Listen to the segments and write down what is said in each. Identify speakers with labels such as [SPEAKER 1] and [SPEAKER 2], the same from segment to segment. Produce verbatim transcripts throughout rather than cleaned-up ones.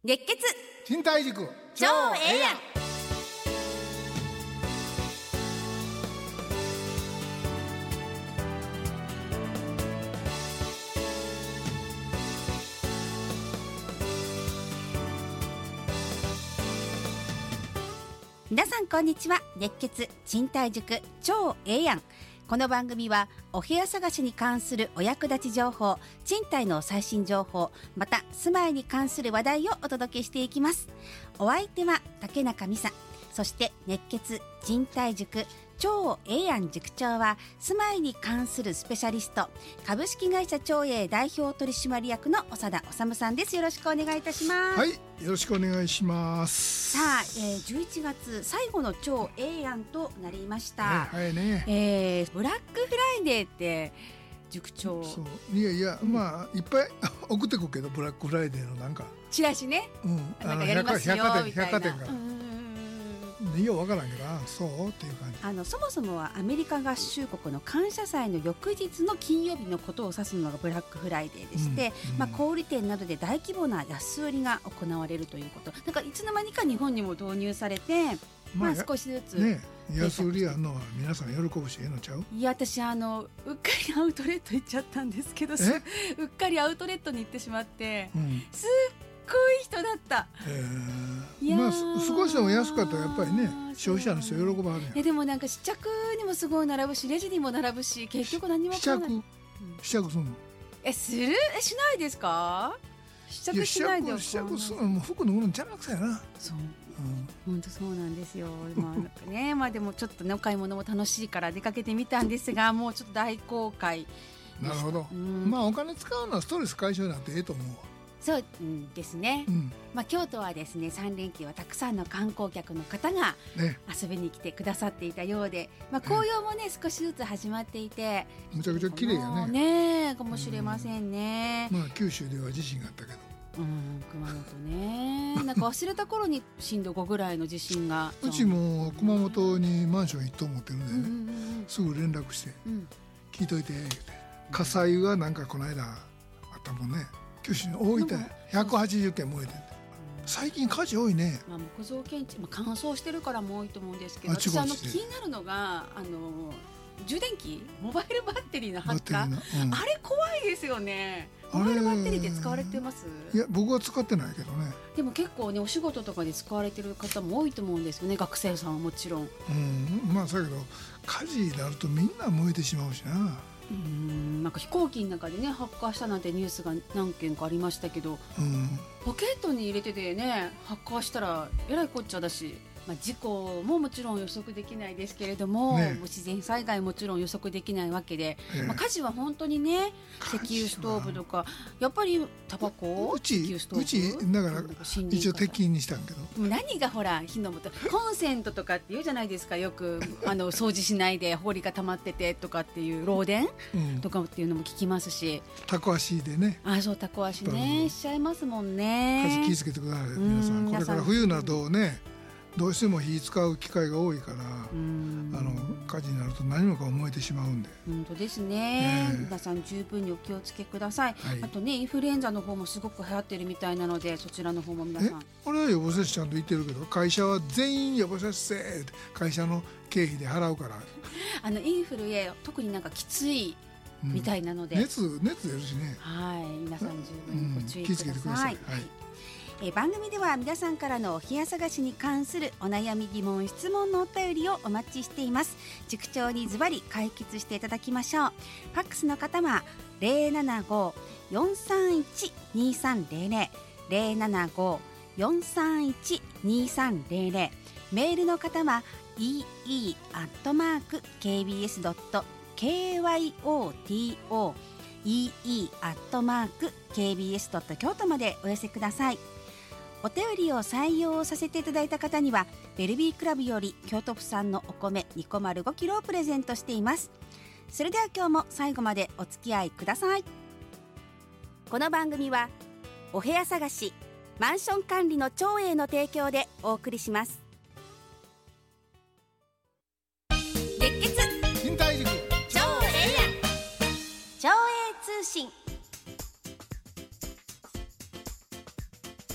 [SPEAKER 1] 熱血
[SPEAKER 2] 賃貸塾
[SPEAKER 1] 超ええやん。皆さんこんにちは。熱血賃貸塾超ええやん。この番組はお部屋探しに関するお役立ち情報、賃貸の最新情報、また住まいに関する話題をお届けしていきます。お相手は竹中美沙、そして熱血賃貸塾超ええやん塾長は住まいに関するスペシャリスト、株式会社超え代表取締役の長田治さんです。よろしくお願いいたします。
[SPEAKER 2] はい、よろしくお願いします。
[SPEAKER 1] さあ、えー、じゅういちがつ最後の超ええやんとなりました。
[SPEAKER 2] はい、はいね、
[SPEAKER 1] えー、ブラックフライデーって塾長、
[SPEAKER 2] そういやいや、うん、まあいっぱい送ってくるけど、ブラックフライデーのなんか
[SPEAKER 1] チラシね、
[SPEAKER 2] うん、
[SPEAKER 1] なんかやりますよみたいな、
[SPEAKER 2] 百貨店から、いや分からんけど、そうっていう感じ。
[SPEAKER 1] あのそもそもはアメリカ合衆国の感謝祭の翌日の金曜日のことを指すのがブラックフライデーでして、うんうん、まあ、小売店などで大規模な安売りが行われるということ、なんかいつの間にか日本にも導入されて、まあ、少しずつ、
[SPEAKER 2] ね、安売りやんのは皆さん喜ぶしええのちゃう？
[SPEAKER 1] いや、私あのうっかりアウトレット行っちゃったんですけど、うっかりアウトレットに行ってしまって、うん、すっごい人だった。
[SPEAKER 2] えー、まあ少しでも安かったらやっぱりね、消費者の人喜ばはるやん。
[SPEAKER 1] いやでもなんか試着にもすごい並ぶし、レジにも並ぶし、結局何も買わない。
[SPEAKER 2] 試着、試着するの？
[SPEAKER 1] え、する？え、しないですか？試着しないで。
[SPEAKER 2] 試着するのも服脱ぐのじゃなくてやな。
[SPEAKER 1] そう、本当そうなんですよ。まあなんかね、まあでもちょっとね、お買い物も楽しいから出かけてみたんですが、もうちょっと大公開。
[SPEAKER 2] なるほど。まあお金使うのはストレス解消になってええと思うわ。
[SPEAKER 1] そうですね、うん、まあ、京都はですねさん連休はたくさんの観光客の方が遊びに来てくださっていたようで、まあ、紅葉もね、少しずつ始まっていて、
[SPEAKER 2] むちゃくちゃ綺麗やね。
[SPEAKER 1] ねかもしれませんね、
[SPEAKER 2] うん、まあ九州では地震があったけど、
[SPEAKER 1] うん、熊本ねなんか忘れた頃に震度ごぐらいの地震が
[SPEAKER 2] うちも熊本にマンション一棟持ってるんでね、うんうんうん、すぐ連絡して、うん、聞いといて言うて、火災がなんかこの間あったもんね、九州の大分ひゃくはちじゅっけん燃えてる。最近火事多いね。
[SPEAKER 1] まあ、木造建築、まあ、乾燥してるからも多いと思うんですけど、私あの気になるのがあの充電器、モバイルバッテリーの発火、うん、あれ怖いですよね。モバイルバッテリーで使われてます？
[SPEAKER 2] いや僕は使ってないけどね。
[SPEAKER 1] でも結構ね、お仕事とかで使われてる方も多いと思うんですよね、学生さんはもちろん。
[SPEAKER 2] うん、まあだけど火事になるとみんな燃えてしまうしな。
[SPEAKER 1] うん、なんか飛行機の中でね発火したなんてニュースが何件かありましたけど、うん、ポケットに入れててね発火したらえらいこっちゃだし、まあ、事故ももちろん予測できないですけれども、ね、自然災害もちろん予測できないわけで、えーまあ、火事は本当にね、石油ストーブとかやっぱりタバコ、
[SPEAKER 2] うち
[SPEAKER 1] 石油ストーブ、
[SPEAKER 2] うちだから一応鉄筋にしたんけど、
[SPEAKER 1] 何がほら火の元、コンセントとかって言うじゃないですか、よくあの掃除しないで埃が溜まっててとかっていう漏電、うん、とかっていうのも聞きますし、
[SPEAKER 2] タコ足でね、
[SPEAKER 1] あ、そうタコ足ねしちゃいますもんね。
[SPEAKER 2] 火事気をつけてください皆さん。これから冬などね、どうしても火使う機会が多いから、うん、あの火事になると何もか燃えてしまうんで。
[SPEAKER 1] 本当ですね、えー、皆さん十分にお気をつけください、はい、あとねインフルエンザの方もすごく流行ってるみたいなので、そちらの方も皆さん。
[SPEAKER 2] 俺は予防接種ちゃんと言ってるけど、会社は全員予防接種って会社の経費で払うから
[SPEAKER 1] あのインフルエ特になんかきついみたいなので、
[SPEAKER 2] うん、熱熱出るしね、
[SPEAKER 1] はい、皆さん十分にご注意ください、うん、気をつけてください、はい。え番組では皆さんからのお部屋探しに関するお悩み、疑問、質問のお便りをお待ちしています。塾長にズバリ解決していただきましょう。ファックスの方は ゼロななご よんさんいち にさんゼロゼロ ゼロななご よんさんいち にさんゼロゼロ、メールの方は イーイー アットマーク ケービーエス ドット ケーワイオーティーオー イーイー アットマーク ケービーエス ドット 京都までお寄せください。お便りを採用させていただいた方にはベルビークラブより京都府産のお米 にこまるごキロをプレゼントしています。それでは今日も最後までお付き合いください。この番組はお部屋探し、マンション管理の長英の提供でお送りします。熱血
[SPEAKER 2] 賃貸塾
[SPEAKER 1] 超ええやん、超英通信。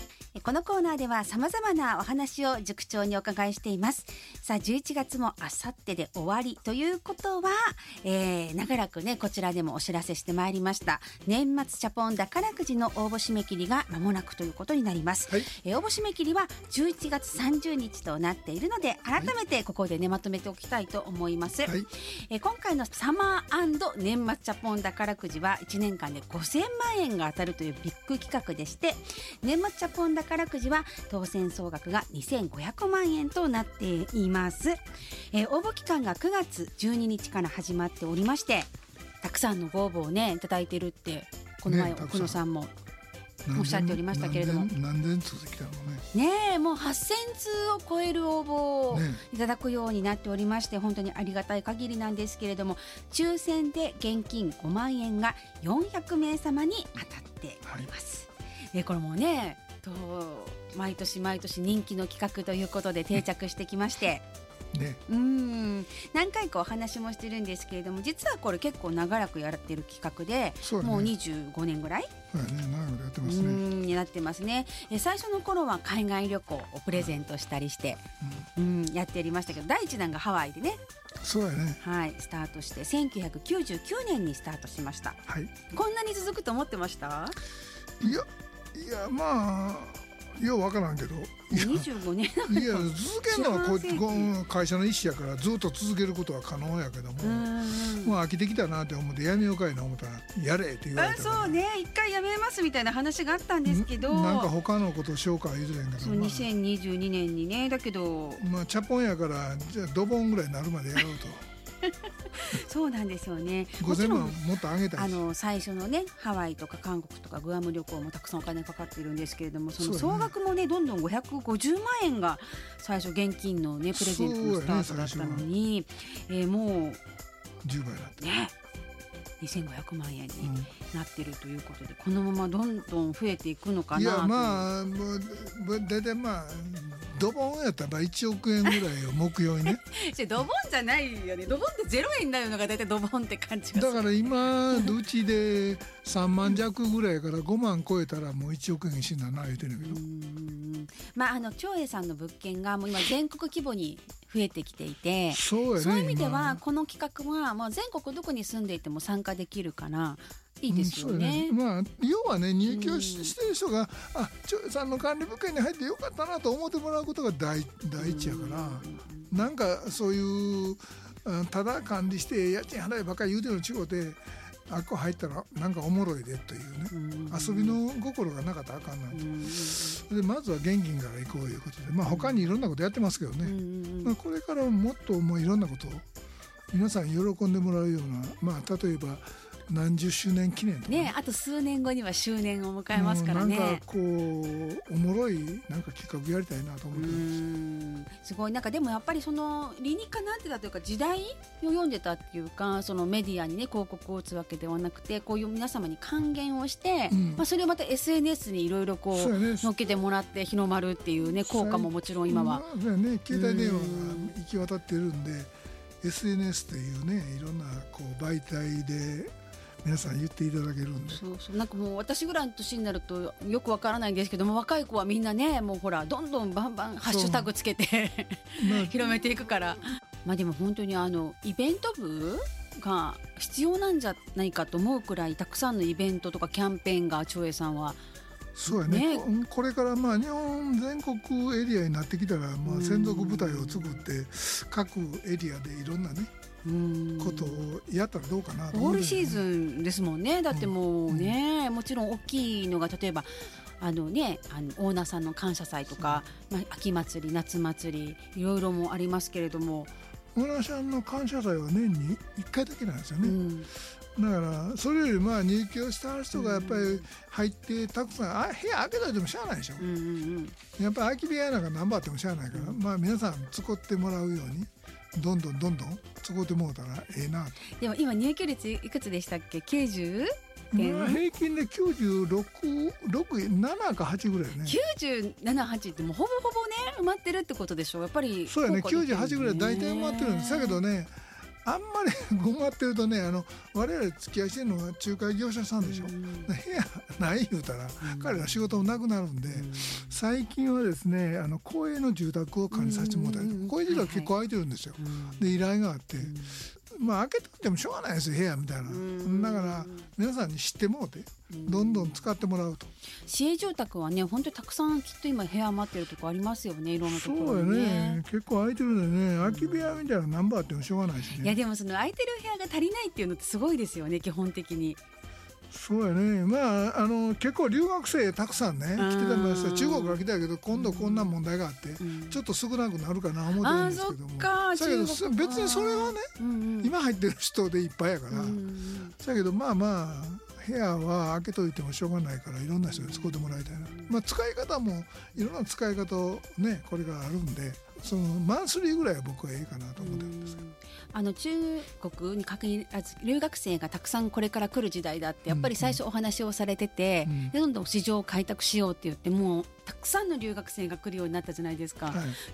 [SPEAKER 1] このコーナーではさまざまなお話を塾長にお伺いしています。さあじゅういちがつもあさってで終わりということは、えー、長らくねこちらでもお知らせしてまいりました年末チャポン宝くじの応募締め切りが間もなくということになります、はい。えー、応募締め切りはじゅういちがつさんじゅうにちとなっているので、改めてここでねまとめておきたいと思います、はい。えー、今回のサマー&年末チャポン宝くじはいちねんかんでごせんまんえんが当たるというビッグ企画でして、年末チャポン宝くじは当選総額がにせんごひゃくまんえんとなっています、えー、応募期間がくがつじゅうににちから始まっておりまして、たくさんのご応募をねいただいているってこの前、ね、奥野さんもおっしゃっておりましたけれども、
[SPEAKER 2] 何年続きたのね
[SPEAKER 1] ねえもうはっせんつうを超える応募をいただくようになっておりまして、本当にありがたい限りなんですけれども、抽選で現金ごまんえんがよんひゃくめいさまに当たっております、はい。えこれもねと毎年毎年人気の企画ということで定着してきましてね、うん何回かお話もしてるんですけれども、実はこれ結構長らくやってる企画で、ね、もうにじゅうごねんぐらい、
[SPEAKER 2] そうやね、長くやってますね。
[SPEAKER 1] うんになってますね。え最初の頃は海外旅行をプレゼントしたりして、うん、うんやっておりましたけど、第一弾がハワイでね、
[SPEAKER 2] そうやね、
[SPEAKER 1] はい、スタートしてせんきゅうひゃくきゅうじゅうきゅうねんにスタートしました、はい。こんなに続くと思ってました？
[SPEAKER 2] いやいやまあよう分からんけど、
[SPEAKER 1] にじゅうごねん
[SPEAKER 2] いや続けるのはここ会社の意思やからずっと続けることは可能やけども、もう飽きてきたなって思ってやめようかいな思ったらやれって言われたから、
[SPEAKER 1] あそうね一回やめますみたいな話があったんですけど、
[SPEAKER 2] なんか他のことをしようかは言うてんけど、
[SPEAKER 1] そうにせんにじゅうにねんにね、だけど
[SPEAKER 2] まあチャポンやからじゃあドボンぐらいになるまでやろうと
[SPEAKER 1] そうなんですよね。
[SPEAKER 2] ごせんまんもっと上げたいし、
[SPEAKER 1] あの最初のねハワイとか韓国とかグアム旅行もたくさんお金かかっているんですけれども、その総額もねどんどんごひゃくごじゅうまんえんが最初現金のねプレゼントのスタートだったのに、ねえー、もう
[SPEAKER 2] じゅうばいになって
[SPEAKER 1] ねにせんごひゃくまんえんになってるということで、うん、このままどんどん増えていくのかな。
[SPEAKER 2] いやまあだいたいまあドボンやったらいちおくえんぐらいを目標にね
[SPEAKER 1] ドボンじゃないよね。ドボンってゼロえんになるのがだいたいドボンって感じがする。
[SPEAKER 2] だから今うちでさんまんじゃくぐらいからごまん超えたらもういちおくえんにしんなな言うてんねんけど、
[SPEAKER 1] うんまああの長栄さんの物件がもう今全国規模に増えてきていて、
[SPEAKER 2] そうやね、
[SPEAKER 1] そういう意味ではこの企画はまあ全国どこに住んでいても参加できるからいいですよね。
[SPEAKER 2] うん、まあ要はね入居してる人が、うん、あ長栄さんの管理物件に入ってよかったなと思ってもらうことが 第, 第一やから、うん、なんかそういうただ管理して家賃払えばっかり言うてるの違うて、あっこ入ったらなんかおもろいでというね、うん、遊びの心がなかったらあかんなと、うん、でまずは現金から行こうということで、まあ、他にいろんなことやってますけどね、うんまあ、これからもっともういろんなことを皆さん喜んでもらうような、まあ、例えば何十周年記念とか ね,
[SPEAKER 1] ねあと数年後には周年を迎えますからね。
[SPEAKER 2] なんかこうおもろいなんか企画やりたいなと思ってます。
[SPEAKER 1] うんすごいなんかでもやっぱりその理にかなってたというか時代を読んでたっていうか、そのメディアにね広告を打つわけではなくて、こういう皆様に還元をして、うんまあ、それをまた エスエヌエス にいろいろこう載っけてもらって広まるっていうね効果ももちろん今は、
[SPEAKER 2] まあね、携帯電話が行き渡ってるんで エスエヌエス というねいろんなこう媒体で皆さん言っていただけるんで、
[SPEAKER 1] そうそうなんかもう私ぐらいの年になるとよくわからないんですけども、若い子はみんなねもうほらどんどんバンバンハッシュタグつけて、まあ、広めていくから、まあでも本当にあのイベント部が必要なんじゃないかと思うくらいたくさんのイベントとかキャンペーンが長栄さんは
[SPEAKER 2] そうや ね, ね こ, これからまあ日本全国エリアになってきたら、まあ、専属部隊を作って各エリアでいろんなねうんことをやったらどうかなと思う、ね、
[SPEAKER 1] オールシーズンですもんね。だってもうね、うん、もちろん大きいのが例えばあのねあのオーナーさんの感謝祭とか、まあ、秋祭り夏祭りいろいろもありますけれども、
[SPEAKER 2] オーナーさんの感謝祭は年にいっかいだけなんですよね、うん、だからそれよりまあ入居した人がやっぱり入ってたくさんあ部屋開けといてもしゃあないでしょ、うんうんうん、やっぱり空き部屋なんか何番あってもしゃあないから、うん、まあ皆さん使ってもらうようにどんどんどんどん使ってもらったらええなと。
[SPEAKER 1] でも今入居率いくつでしたっけ？ きゅうじゅう？
[SPEAKER 2] まあ、平均できゅうじゅうろく、ろく、ななかはちぐらいね。
[SPEAKER 1] きゅうじゅうなな、はちってもうほぼほぼね埋まってるってことでしょ。やっぱり
[SPEAKER 2] そうやね、きゅうじゅうはちぐらい大体埋まってるんですだけどね、 あんまり困ってるとね、あの我々付き合いしてるのは仲介業者さんでしょ、うん、部屋ない言うたら、うん、彼ら仕事もなくなるんで、うん、最近はですね、あの公営の住宅を管理させてもらったり、うん、公営住宅結構空いてるんですよ、はいはい、で依頼があって、うん、まあ開けててもしょうがないですよ部屋みたいな、うん、だから皆さんに知ってもらってどんどん使ってもらうと。
[SPEAKER 1] 市営住宅はね本当にたくさんきっと今部屋余ってるとこありますよね、いろんなところにね。
[SPEAKER 2] そうやね、結構空いてるんでね、空き部屋みたいなナンバーあってもしょうがないしね。
[SPEAKER 1] いやでもその空いてる部屋が足りないっていうのってすごいですよね、基本的に。
[SPEAKER 2] そうやね、まあ、あの結構留学生たくさんね来てたんですよ。中国から来たけど今度こんな問題があって、うん、ちょっと少なくなるかな思ってるんですけども、だけど別にそれはね、うんうん、今入ってる人でいっぱいやから、うん、だけどまあまあ部屋は開けといてもしょうがないからいろんな人に使ってもらいたいな、まあ、使い方もいろんな使い方をねこれからあるんで、そのマンスリーぐらいは僕はええかなと思ってるんですけど、
[SPEAKER 1] あの中国に限らず留学生がたくさんこれから来る時代だってやっぱり最初お話をされてて、うんうん、でどんどん市場を開拓しようって言ってもうたくさんの留学生が来るようになったじゃないですか、はい、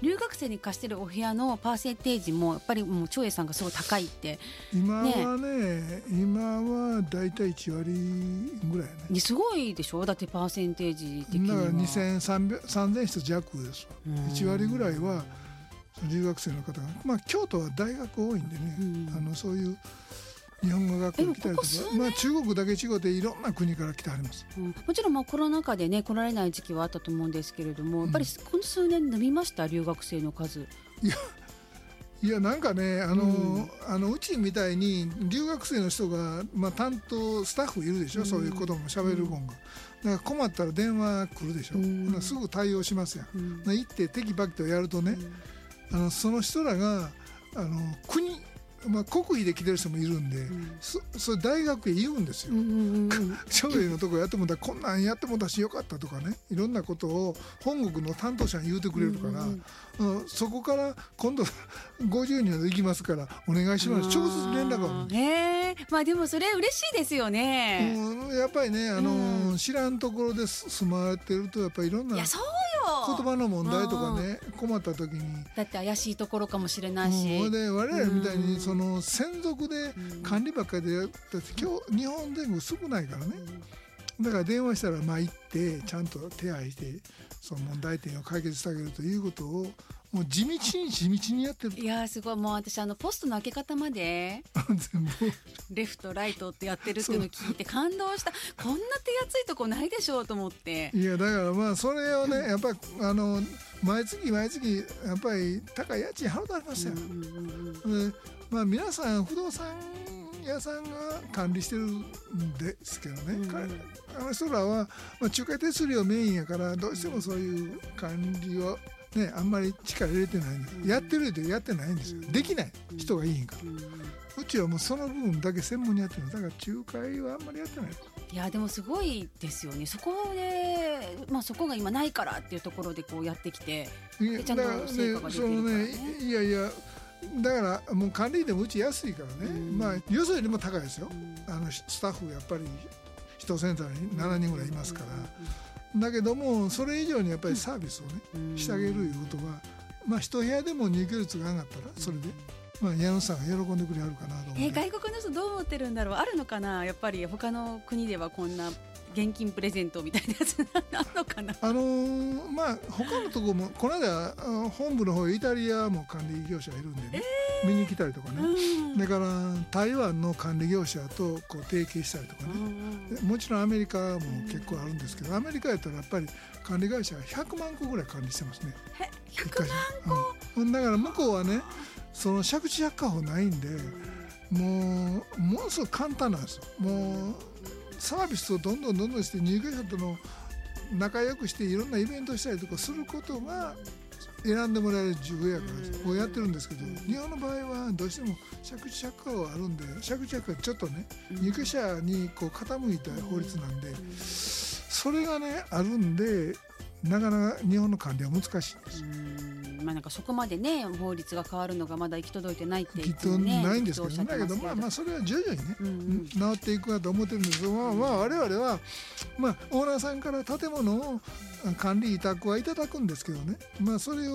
[SPEAKER 1] 留学生に貸してるお部屋のパーセンテージもやっぱりもう長英さんがすごい高いって
[SPEAKER 2] 今はね、ね今はだいたいいちわりぐらいね。
[SPEAKER 1] すごいでしょ、だってパーセンテージ的には
[SPEAKER 2] だからにせんさんびゃく、さんぜんひとつ弱ですわ。いちわりぐらいは留学生の方が、まあ、京都は大学多いんでね、うん、あのそういう日本語学校来たりとか、まあ、中国だけ違っていろんな国から来てあります、うん、
[SPEAKER 1] もちろんまあコロナ禍でね来られない時期はあったと思うんですけれども、うん、やっぱりこの数年伸びました留学生の数。
[SPEAKER 2] いやいやなんかねあの、うん、あのうちみたいに留学生の人が、まあ、担当スタッフいるでしょ、うん、そういうことも喋る本が、だから困ったら電話来るでしょ、うん、すぐ対応しますやん、うん、行ってテキパキとやるとね、うん、あのその人らがあの国まあ、国費で来てる人もいるんで、うん、そ, それ大学へ言うんですよ、うんうんうん、将来のところやってもらったらこんなんやってもらったしよかったとかね、いろんなことを本国の担当者に言うてくれるから、うんうんうん、そこから今度ごじゅうにんで行きますからお願いします、直接連絡がある。
[SPEAKER 1] へー、まあでもそれ嬉しいですよね、
[SPEAKER 2] うん、やっぱりねあの、うん、知らんところで住まれてるとやっぱりいろんな、いやそう言葉の問題とかね、困った時に
[SPEAKER 1] だって怪しいところかもしれないし、
[SPEAKER 2] うん、で我々みたいにその専属で管理ばっかりでやったって今日日本全国少ないからね、だから電話したらまあ行ってちゃんと手配してその問題点を解決してあげるということをもう地道に地道にやってる。
[SPEAKER 1] いやすごい、もう私あのポストの開け方まで全部レフトライトってやってるっていうのを聞いて感動した。こんな手厚いとこないでしょうと思って。
[SPEAKER 2] いやだからまあそれをねやっぱりあの毎月毎月やっぱり高い家賃払うとありますよ、うんうんうん、でまあ皆さん不動産屋さんが管理してるんですけどね、うん、あの人らは、まあ、仲介手数料メインやからどうしてもそういう管理をね、あんまり力入れてないんです、うん、やってるってやってないんですよ、うん、できない人がいいんから、うん、うちはもうその部分だけ専門にやってる。だから仲介はあんまりやってない。
[SPEAKER 1] いやでもすごいですよね。そこで、まあ、そこが今ないからっていうところでこうやってきてちゃんと成果が出てるからね。
[SPEAKER 2] いやいやだからもう管理費でもうち安いからね、うん、まあよそよりも高いですよ、うん、あのスタッフやっぱり一センターにしちにんぐらいいますから、うん、だけどもそれ以上にやっぱりサービスをね、うん、してあげるいうことは、まあ一部屋でも入居率が上がったらそれで、まあ、矢野さんが喜んでくれはるかなと思う、
[SPEAKER 1] えー、外国の人どう思ってるんだろう。あるのかな、やっぱり他の国ではこんな現金プレゼントみたいなやつあるのかな。
[SPEAKER 2] あのー、まあ他のところもこの間本部の方イタリアも管理業者がいるんでね、えー、見に来たりとかね、うん、だから台湾の管理業者とこう提携したりとかね、うん、もちろんアメリカも結構あるんですけど、アメリカやったらやっぱり管理会社がひゃくまんこぐらい管理してますね。
[SPEAKER 1] ひゃくまんこ、
[SPEAKER 2] うん、だから向こうはねその借地借家法ないんで、もうものすごく簡単なんですよ。もうサービスをどんどんどんどんして入居者との仲良くしていろんなイベントしたりとかすることが選んでもらえる重要やからこうやってるんですけど、日本の場合はどうしても借地借家法あるんで、借地借家はちょっとね入居者にこう傾いた法律なんで、それがねあるんでなかなか日本の管理は難しいんですよ。
[SPEAKER 1] まあ、なんかそこまでね法律が変わるのがまだ行き届いてないって
[SPEAKER 2] きっとないんですけど、だけどまあまあそれは徐々にね、うんうん、治っていくかと思ってるんですけど、まあまあ我々はまあオーナーさんから建物を管理委託はいただくんですけどね、まあそれを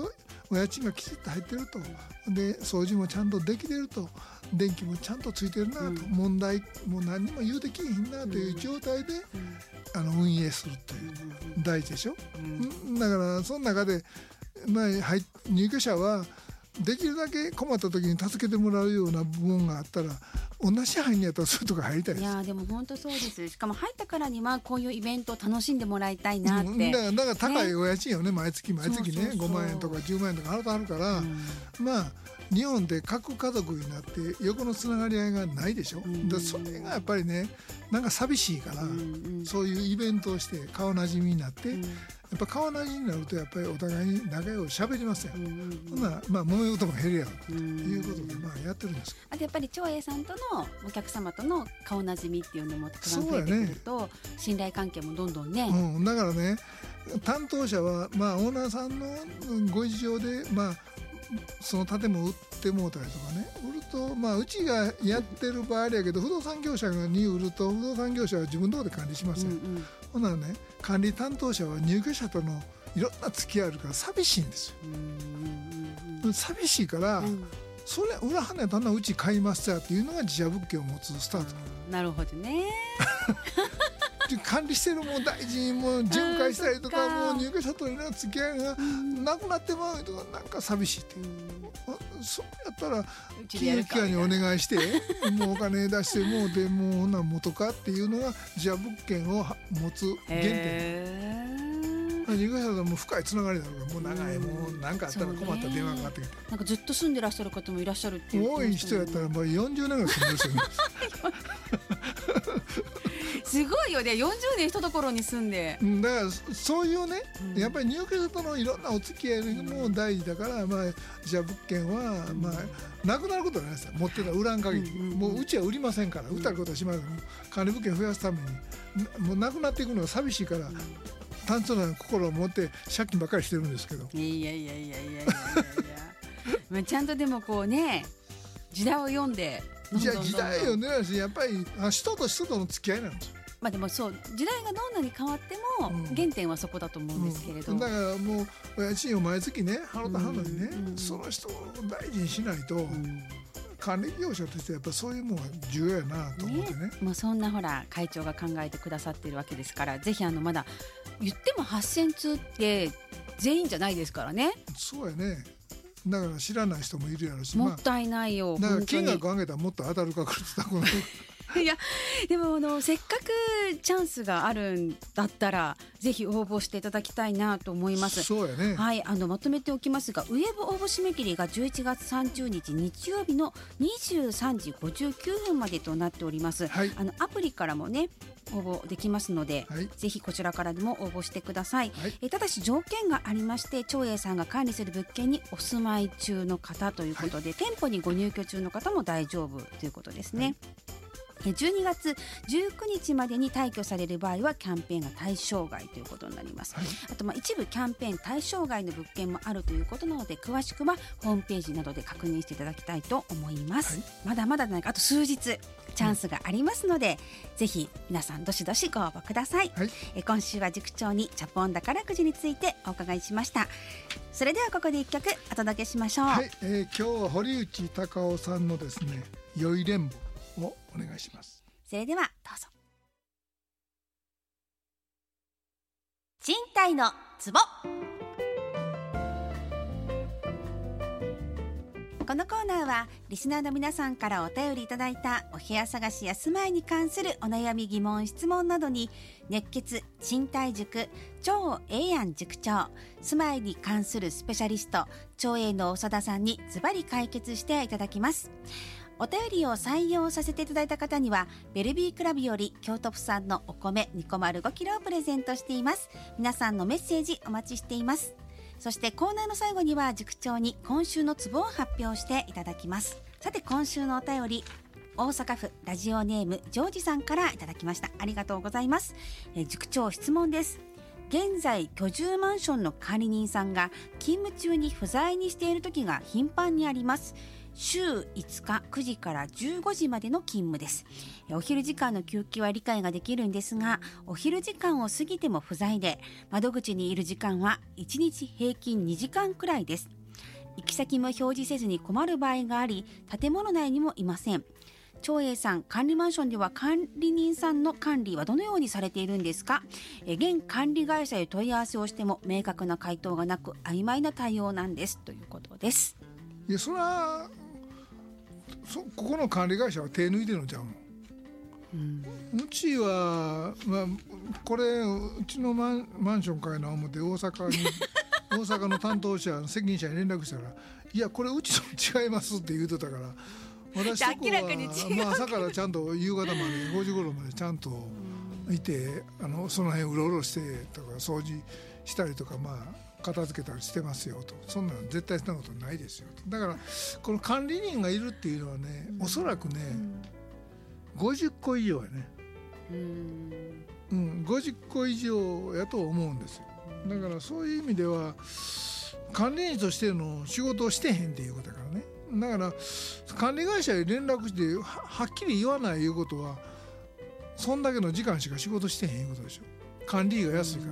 [SPEAKER 2] お家賃がきちっと入ってると、で掃除もちゃんとできてると、電気もちゃんとついてるなと、うん、問題もう何にも言うてきひんなという状態で、うん、あの運営するという大事でしょ、うん、だからその中で、まあ、入居者はできるだけ困った時に助けてもらうような部分があったら、同じ範囲にやったらそういうとこ入りたいです。
[SPEAKER 1] いやでも本当そうです。しかも入ったからにはこういうイベントを楽しんでもらいたいなって、うん、
[SPEAKER 2] だから、だから高いお家賃をね、毎月毎月ね、そうそうそう、ごまんえんとかじゅうまんえんとか払ってはるから、うん、まあ日本で核家族になって横のつながり合いがないでしょ、うん、だそれがやっぱりね、なんか寂しいから、うんうん、そういうイベントをして顔なじみになって、うん、やっぱ顔なじみになるとやっぱりお互いに仲良く喋りますよ、うんうんうん、ほんならまあ揉め事も減るやろということでまあやってるんです。
[SPEAKER 1] あとやっぱり長英さんとのお客様との顔なじみっていうのもたくさん増えてくると、ね、信頼関係もどんどんね、
[SPEAKER 2] うん、だからね、担当者はまあオーナーさんのご事情でまあその建物売ってもうたりとかね、売るとまあうちがやってる場合あれやけど、不動産業者に売ると不動産業者は自分のところで管理しますよ、うんうん、ほんならね、管理担当者は入居者とのいろんな付き合いあるから寂しいんですよ、うんうんうん、寂しいから、うん、それ裏はねたんなうち買いましたっていうのが自社物件を持つスタート、
[SPEAKER 1] うん、なるほどね
[SPEAKER 2] 管理してるも大事にもう巡回したりとか、もう入居者との付き合いがなくなってまうとか、なんか寂しいって、うん、そうやったら金融機関にお願いしてもうお金出してもうでもうほんな元かっていうのが自社物件を持つ原点。入居者とも深いつながりだろうから、もう長い、もう何かあったら困ったら電話かかってきて、
[SPEAKER 1] なんかずっと住んでらっしゃる方もいらっしゃるっていう、
[SPEAKER 2] 多い人やったらもうよんじゅうねんぐらい住んでる人います
[SPEAKER 1] すごいよね、よんじゅうねん一ところに住んで。
[SPEAKER 2] だからそういうね、うん、やっぱり入居者とのいろんなお付き合いも大事だから、まあ、じゃあ物件は、うん、まあ、なくなることはないですよ、持ってたら売らん限り、うんうん、もううちは売りませんから、売ったることはしません、管理物件増やすためにもうなくなっていくのが寂しいから、うん、単調な心を持って借金ばっかりしてるんですけど、
[SPEAKER 1] いやいやいやいやいやいやいやちゃんとでもこうね、時代を読んで、
[SPEAKER 2] じゃあ時代よね、やっぱり人と人との付き合いなんですよ。
[SPEAKER 1] まあでもそう、時代がどんなに変わっても、うん、原点はそこだと思うんですけれど、
[SPEAKER 2] うん、だからもうお家賃を毎月ね払ってはるのにね、うん、その人を大事にしないと、うん、管理業者としてやっぱそういうものが重要やなと思ってね、
[SPEAKER 1] ね、もうそんなほら会長が考えてくださってるわけですから、ぜひあのまだ言ってもはっせんつうって全員じゃないですからね。
[SPEAKER 2] そうやね、だから知らない人もいるやろし、
[SPEAKER 1] もったいないよ、
[SPEAKER 2] まあ、だから金額上げたらもっと当たる確率だこの
[SPEAKER 1] いやでもあのせっかくチャンスがあるんだったらぜひ応募していただきたいなと思います。
[SPEAKER 2] そうやね、
[SPEAKER 1] はい、あのまとめておきますが、ウェブ応募締め切りがじゅういちがつさんじゅうにち日曜日のにじゅうさんじごじゅうきゅうふんまでとなっております、はい、あのアプリからもね応募できますので、はい、ぜひこちらからでも応募してください、はい、えただし条件がありまして、長英さんが管理する物件にお住まい中の方ということで、はい、店舗にご入居中の方も大丈夫ということですね、はい、じゅうにがつじゅうくにちまでに退去される場合はキャンペーンが対象外ということになります、はい、あとまあ一部キャンペーン対象外の物件もあるということなので、詳しくはホームページなどで確認していただきたいと思います、はい、まだまだなんかあと数日チャンスがありますので、うん、ぜひ皆さんどしどしご応募ください、はい、え今週は塾長にチャポン宝くじについてお伺いしました。それではここで一曲お届けしましょう、
[SPEAKER 2] はい、えー、今日は堀内孝雄さんのですね、酔い連舞をお願いします。
[SPEAKER 1] それではどうぞ。賃貸のツボ。このコーナーはリスナーの皆さんからお便りいただいたお部屋探しや住まいに関するお悩み疑問質問などに、熱血賃貸塾超ええやん塾長、住まいに関するスペシャリスト超えの長田さんにズバリ解決していただきます。お便りを採用させていただいた方にはベルビークラブより京都府産のお米 にこまるごキロをプレゼントしています。皆さんのメッセージお待ちしています。そしてコーナーの最後には塾長に今週のツボを発表していただきます。さて今週のお便り、大阪府ラジオネームジョージさんからいただきました。ありがとうございます。え塾長、質問です。現在居住マンションの管理人さんが勤務中に不在にしている時が頻繁にあります。週いつかくじからじゅうごじまでの勤務です。お昼時間の休憩は理解ができるんですが、お昼時間を過ぎても不在で、窓口にいる時間はいちにち平均にじかんくらいです。 行き先も表示せずに困る場合があり、建物内にもいません。長英さん、管理マンションでは管理人さんの管理はどのようにされているんですか？え現管理会社へ問い合わせをしても明確な回答がなく曖昧な対応なんですということです。
[SPEAKER 2] いや、それはそここの管理会社は手抜いてるのちゃうの？うん、うちは、まあ、これうちのマン、マンションかいな思って大阪に大阪の担当者責任者に連絡したら、いやこれうちと違いますって言うとったから、私とこは、まあ、朝からちゃんと夕方までごじ頃までちゃんといて、あのその辺うろうろしてとか掃除したりとか、まあ片付けたりしてますよと。そんなの絶対そんなことないですよと。だからこの管理人がいるっていうのはね、おそらくね、ごじゅっこ以上やね、うん、ごじゅっこ以上やと思うんですよ。だからそういう意味では管理人としての仕事をしてへんっていうことだからね。だから管理会社に連絡しては、はっきり言わないいうことは、そんだけの時間しか仕事してへんいうことでしょ。管理費が安いから。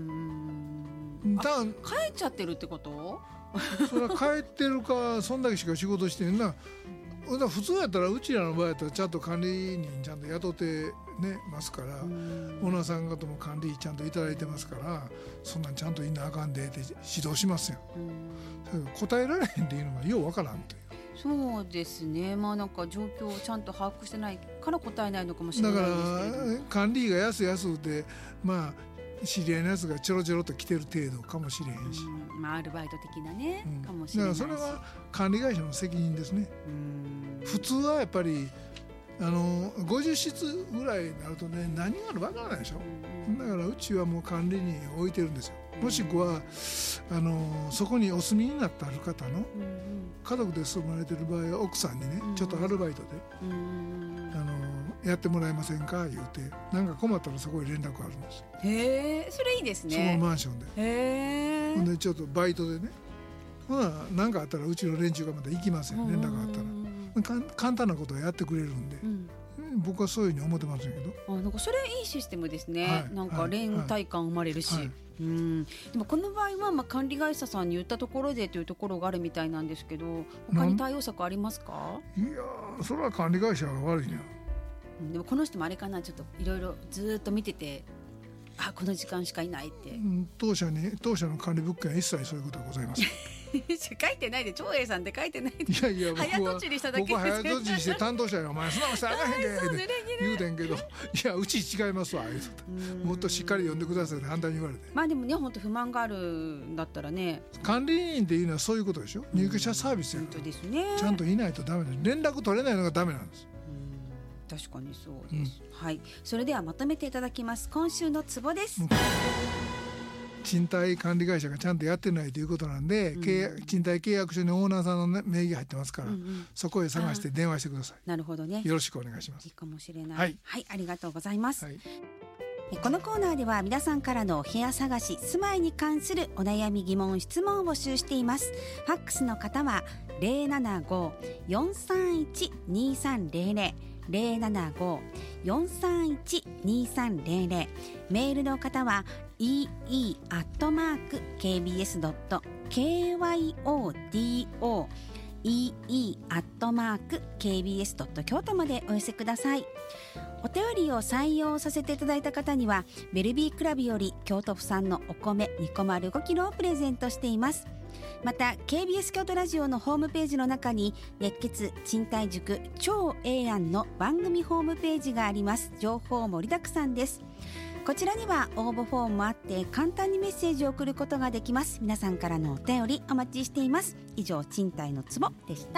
[SPEAKER 1] だ帰っちゃってるってこと？
[SPEAKER 2] それは帰ってるか、そんだけしか仕事してんな。普通やったら、うちらの場合やったらちゃんと管理人ちゃんと雇ってねますから、オーナーさん方も管理費ちゃんといただいてますから、そんなんちゃんといんなあかんでって指導しますよ。答えられへんっていうのがようわからんという。
[SPEAKER 1] そうですね、まあなんか状況をちゃんと把握してないから答えないのかもしれないですけれど。
[SPEAKER 2] だから管理費が安い安いで、まあ知り合いのやつがちょろちょろと来てる程度かもしれへんし、
[SPEAKER 1] うん、まあアルバイト的なね、うん、かもし
[SPEAKER 2] れ
[SPEAKER 1] ないし、
[SPEAKER 2] だからそれは管理会社の責任ですね。うん、普通はやっぱりあのごじゅっしつぐらいになるとね、何があるわからないでしょ。うん、だからうちはもう管理人を置いてるんですよ。もしくはあのそこにお住みになってある方の家族で住まれてる場合は、奥さんにね、ちょっとアルバイトで、あのやってもらえませんか言うて、なんか困ったらそこに連絡あるんですよ。
[SPEAKER 1] へえ、それいいですね。
[SPEAKER 2] そのマンションで。へえ。ほんでちょっとバイトでね、ほな何かあったらうちの連中がまた行きますよ、連絡があったら。簡単なことをやってくれるんで、うん、僕はそういうふうに思ってますけど。
[SPEAKER 1] あ、なんかそれいいシステムですね。はい、なんか連帯感生まれるし、はいはい、うん、でもこの場合はまあ管理会社さんに言ったところでというところがあるみたいなんですけど、他に対応策ありますか？
[SPEAKER 2] いやそれは管理会社が悪いね。
[SPEAKER 1] でもこの人もあれかな、ちょっといろいろずっと見てて、あ、この時間しかいないって、うん、
[SPEAKER 2] 当社に当社の管理物件は一切そういうことはございません。
[SPEAKER 1] 書いてないで、長英さんって書いてないで。
[SPEAKER 2] いやいや、僕は
[SPEAKER 1] 早とちりしただけです。
[SPEAKER 2] 僕は早とちりして担当者にお前そんなことしたらあかへんでって言うてんけど、いやうち違いますわ言うと、もっとしっかり読んでくださいって反対に言われて。
[SPEAKER 1] まあでもね、本当不満があるんだったらね、
[SPEAKER 2] 管理員っていうのはそういうことでしょ。入居者サービスやから、
[SPEAKER 1] 本当ですね、ち
[SPEAKER 2] ゃんといないとダメです。連絡取れないのがダメなんです。
[SPEAKER 1] 確かにそうです、うん、はい。それではまとめていただきます。今週のツボです。
[SPEAKER 2] 賃貸管理会社がちゃんとやってないということなんで、うん、契約賃貸契約書にオーナーさんの、ね、名義入ってますから、うんうん、そこへ探して電話してください。
[SPEAKER 1] なるほどね、
[SPEAKER 2] よろしくお願いします。
[SPEAKER 1] いいかもしれない、
[SPEAKER 2] はい、
[SPEAKER 1] はい、ありがとうございます、はい。
[SPEAKER 2] こ
[SPEAKER 1] のコーナーでは皆さんからのお部屋探し、住まいに関するお悩み疑問質問を募集しています。ファックスの方は ゼロななご よんさんいち にさんゼロゼロ ゼロななご よんさんいち にさんゼロゼロ、メールの方は イーイー アットマーク ケービーエス ドット ケーワイオーディーオー イーイー アットマーク ケービーエス ドット 京都までお寄せください。お便りを採用させていただいた方にはベルビークラブより京都府産のお米にこまるごキロをプレゼントしています。また ケービーエス 京都ラジオのホームページの中に熱血賃貸塾超ええ案の番組ホームページがあります。情報盛りだくさんです。こちらには応募フォームもあって簡単にメッセージを送ることができます。皆さんからのお便りお待ちしています。以上、賃貸のツボでした。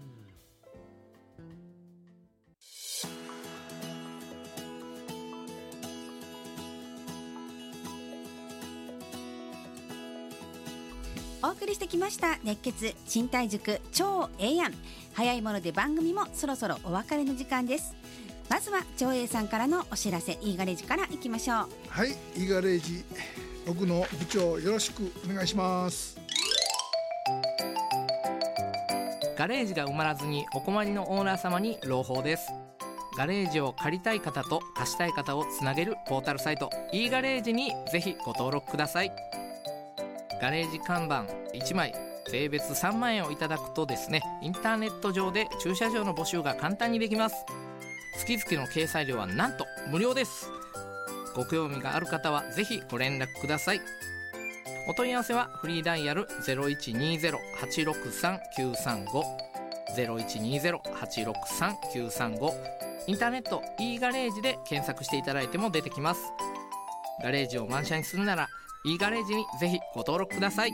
[SPEAKER 1] お送りしてきました熱血賃貸塾超ええ案。早いもので番組もそろそろお別れの時間です。まずは長英さんからのお知らせ、イーガレージからいきましょう。
[SPEAKER 2] はい、イーガレージ僕の部長よろしくお願いします。
[SPEAKER 3] ガレージが埋まらずにお困りのオーナー様に朗報です。ガレージを借りたい方と貸したい方をつなげるポータルサイト イーガレージにぜひご登録ください。ガレージ看板いちまい、 税別さんまんえんをいただくとですね、インターネット上で駐車場の募集が簡単にできます。月々の掲載料はなんと無料です。ご興味がある方はぜひご連絡ください。お問い合わせはフリーダイヤル ゼロいちにーゼロ はちろくさん きゅうさんご ゼロいちにーゼロ はちろくさん きゅうさんご、インターネット e ガレージで検索していただいても出てきます。ガレージを満車にするなら e ガレージにぜひご登録ください。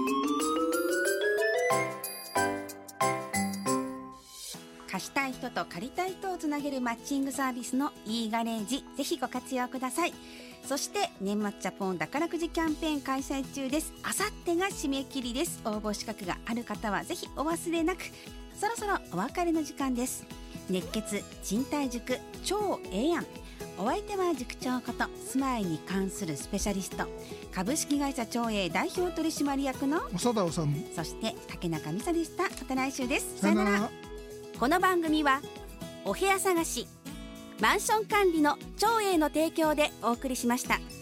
[SPEAKER 1] 貸したい人と借りたい人をつなげるマッチングサービスの e ガレージ、ぜひご活用ください。そして年末ジャポン宝くじキャンペーン開催中です。あさってが締め切りです。応募資格がある方はぜひお忘れなく。そろそろお別れの時間です。熱血賃貸塾超ええやん。お相手は塾長こと住まいに関するスペシャリスト、株式会社長英代表取締役の
[SPEAKER 2] 長田治、
[SPEAKER 1] そして竹中美沙でした。また来週です。
[SPEAKER 2] さよなら。
[SPEAKER 1] この番組はお部屋探し、マンション管理の長英の提供でお送りしました。